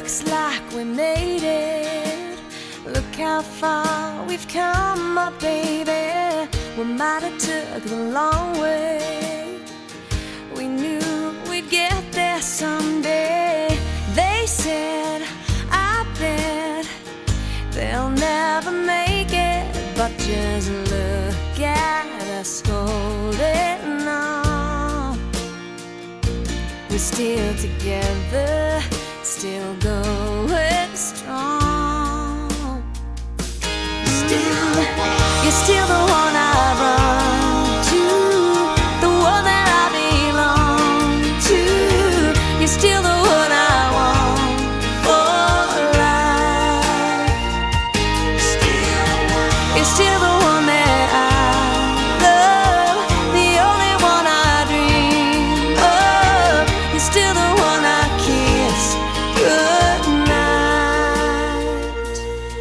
looks like we made it. Look how far we've come, my baby. We might have took the long way. We knew we'd get there someday. They said, I bet they'll never make it, but just look at us holding on. We're still together, still going strong. Still, you're still the one I run to, the one that I belong to. You're still the one I want for life. You're still the one that I love, the only one I dream of. You're still the one I kiss goodnight.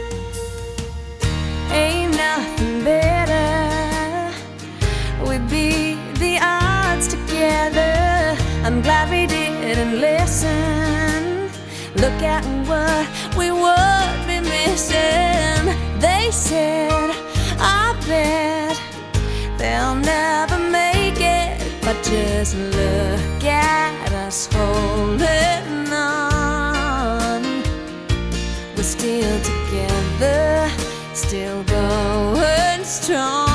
Ain't nothing better. We beat the odds together. I'm glad we didn't listen. Look at what we would be missing. They said, I bet they'll never make it, but just look at us holding on. We're still together, still going strong.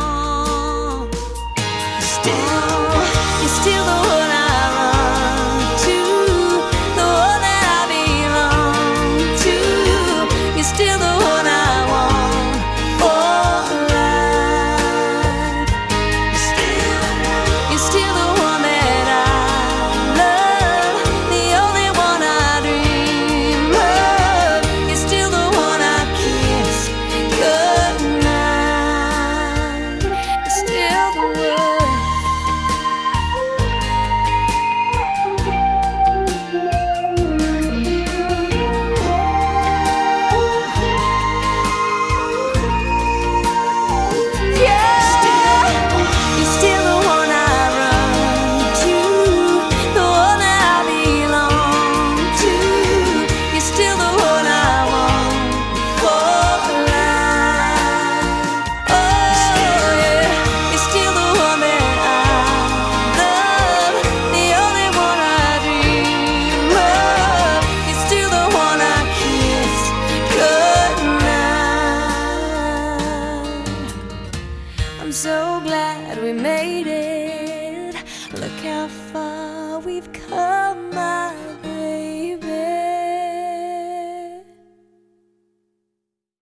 You're still the one I run to, the one that I belong to. You're still the one I want for life. You're still the one that I love, the only one I dream of. You're still the one I kiss goodnight. You're still the one. I'm so glad we made it. Look how far we've come.